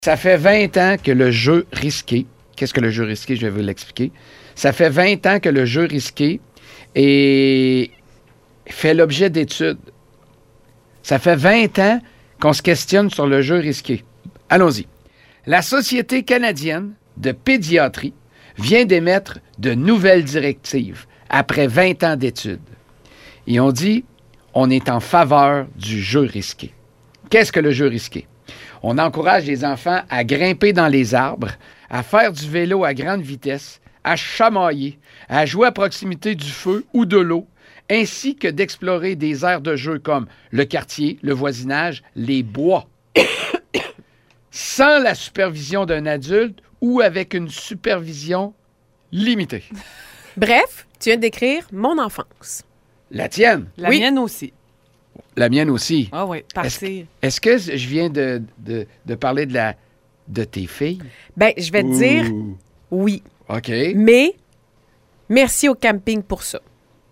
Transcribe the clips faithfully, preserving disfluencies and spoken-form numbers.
Ça fait vingt ans que le jeu risqué, qu'est-ce que le jeu risqué? Je vais vous l'expliquer. Ça fait vingt ans que le jeu risqué est... fait l'objet d'études. Ça fait vingt ans qu'on se questionne sur le jeu risqué. Allons-y. La Société canadienne de pédiatrie vient d'émettre de nouvelles directives après vingt ans d'études. Et on dit, on est en faveur du jeu risqué. Qu'est-ce que le jeu risqué? On encourage les enfants à grimper dans les arbres, à faire du vélo à grande vitesse, à chamailler, à jouer à proximité du feu ou de l'eau, ainsi que d'explorer des aires de jeu comme le quartier, le voisinage, les bois, sans la supervision d'un adulte ou avec une supervision limitée. Bref, tu viens de décrire mon enfance. La tienne? La Oui. mienne aussi. La mienne aussi. Ah oui, partir. Est-ce, est-ce que je viens de, de, de parler de, la, de tes filles? Ben, je vais te dire Ouh. oui. OK. Mais merci au camping pour ça.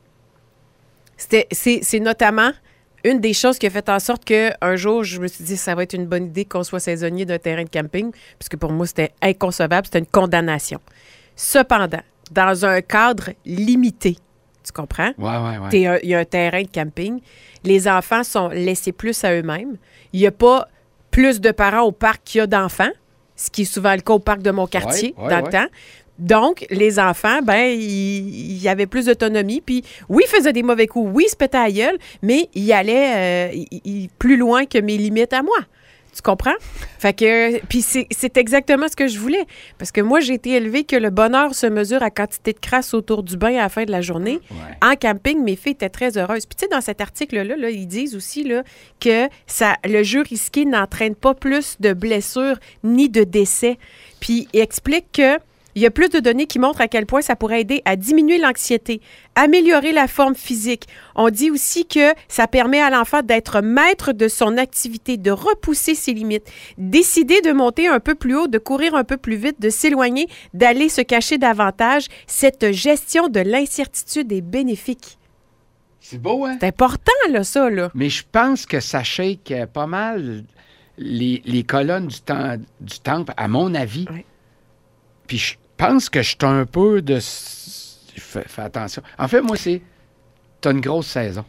C'était, c'est, c'est notamment une des choses qui a fait en sorte qu'un jour, je me suis dit ça va être une bonne idée qu'on soit saisonnier d'un terrain de camping, parce que pour moi, c'était inconcevable, c'était une condamnation. Cependant, dans un cadre limité, tu comprends? Ouais, ouais, ouais. T'es un- Il y a un terrain de camping. Les enfants sont laissés plus à eux-mêmes. Il n'y a pas plus de parents au parc qu'il y a d'enfants, ce qui est souvent le cas au parc de mon quartier Ouais, ouais, dans ouais. le temps. Donc, les enfants, ben, ils il y avaient plus d'autonomie. Puis, oui, ils faisaient des mauvais coups. Oui, ils se pétaient à la gueule, mais ils allaient euh, ils- ils- plus loin que mes limites à moi. Tu comprends? Fait que, puis c'est, c'est exactement ce que je voulais. Parce que moi, j'ai été élevée que le bonheur se mesure à quantité de crasse autour du bain à la fin de la journée. Ouais. En camping, mes filles étaient très heureuses. Puis tu sais, dans cet article-là, là, ils disent aussi là, que ça, le jeu risqué n'entraîne pas plus de blessures ni de décès. Puis ils expliquent que il y a plus de données qui montrent à quel point ça pourrait aider à diminuer l'anxiété, améliorer la forme physique. On dit aussi que ça permet à l'enfant d'être maître de son activité, de repousser ses limites, décider de monter un peu plus haut, de courir un peu plus vite, de s'éloigner, d'aller se cacher davantage. Cette gestion de l'incertitude est bénéfique. C'est beau, hein? C'est important, là, ça, là. Mais je pense que ça shake euh, pas mal les, les colonnes du, tem- du temple, à mon avis. Oui. Puis je pense que je suis un peu de... Fais, fais attention. En fait, moi, c'est... T'as une grosse saison.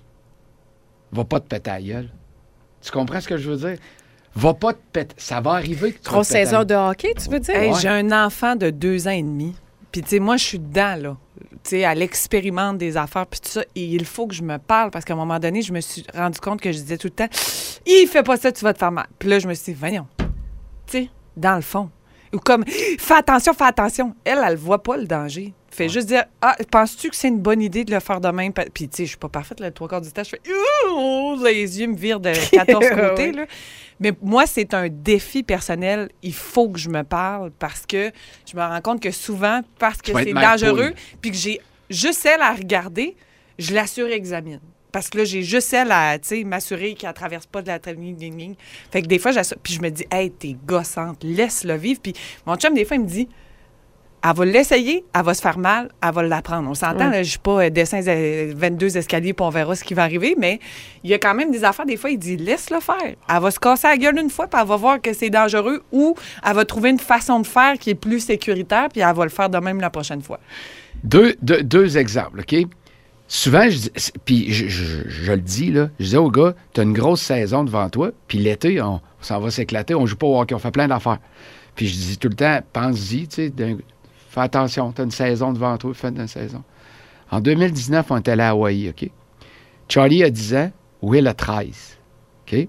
Va pas te péter la gueule. Tu comprends ce que je veux dire? Va pas te péter... Ça va arriver que tu vas Grosse te péter la saison gueule. de hockey, tu veux dire? Hey, Ouais. J'ai un enfant de deux ans et demi. Puis, tu sais, moi, je suis dedans, là. Tu sais, elle expérimente des affaires, puis tout ça. Et il faut que je me parle, parce qu'à un moment donné, je me suis rendu compte que je disais tout le temps, « Il fait pas ça, tu vas te faire mal. » Puis là, je me suis dit, « Voyons. » Tu sais, dans le fond. Ou comme, « Fais attention, fais attention. » Elle, elle voit pas le danger. Fait juste dire, « Ah, penses-tu que c'est une bonne idée de le faire de même? » Puis, tu sais, je suis pas parfaite, le trois quarts du temps, je fais, « Ouh! » Les yeux me virent de quatorze côtés, Ouais. là. Mais moi, c'est un défi personnel. Il faut que je me parle parce que je me rends compte que souvent, parce que Tu vas être c'est mère dangereux, poule. puis que j'ai juste elle à regarder, je la surexamine. Parce que là, j'ai juste elle à, tu sais, m'assurer qu'elle traverse pas de la ligne. Fait que des fois, j'assure- puis je me dis, hey, t'es gossante, laisse-le vivre. Puis mon chum, des fois, il me dit, elle va l'essayer, elle va se faire mal, elle va l'apprendre. On s'entend, Ouais. là, je suis pas euh, dessin euh, vingt-deux escaliers, puis on verra ce qui va arriver, mais il y a quand même des affaires, des fois, il dit, laisse-le faire. Elle va se casser la gueule une fois, puis elle va voir que c'est dangereux, ou elle va trouver une façon de faire qui est plus sécuritaire, puis elle va le faire de même la prochaine fois. Deux, deux, deux exemples, OK? Souvent, je dis, c'est- puis je, je- je le dis, là, je dis au gars, t'as une grosse saison devant toi, puis l'été, on, on s'en va s'éclater, on joue pas au hockey, on fait plein d'affaires. Puis je dis tout le temps, pense-y, tu sais, d'un- fais attention, t'as une saison devant toi, fais une saison. En deux mille dix-neuf, on était allé à Hawaï, OK? Charlie a dix ans, Will a treize, OK?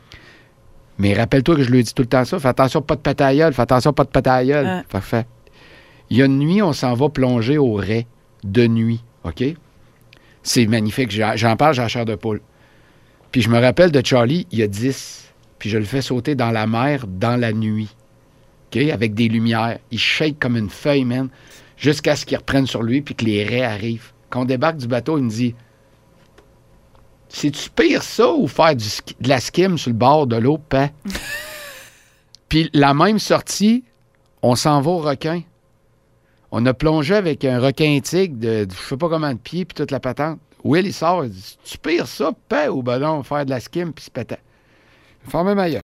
Mais rappelle-toi que je lui ai dit tout le temps ça, fais attention, pas de péter à la gueule, fais attention, pas de péter à la gueule. Hein. Parfait. Il y a une nuit, on s'en va plonger au Ray, de nuit, OK? C'est magnifique. J'en j'en parle, j'ai la chair de poule. Puis je me rappelle de Charlie, il y a dix. Puis je le fais sauter dans la mer dans la nuit. OK? Avec des lumières. Il shake comme une feuille, man. Jusqu'à ce qu'il reprenne sur lui puis que les raies arrivent. Quand on débarque du bateau, il me dit, c'est-tu pire ça ou faire du ski- de la skim sur le bord de l'eau, paix? Puis la même sortie, on s'en va au requin. On a plongé avec un requin tigre de, de je sais pas comment de pieds, puis toute la patente. Will, il sort, il dit, tu pires ça, paix, ou ben non, faire de la skim, puis se péter. Fermez ma gueule.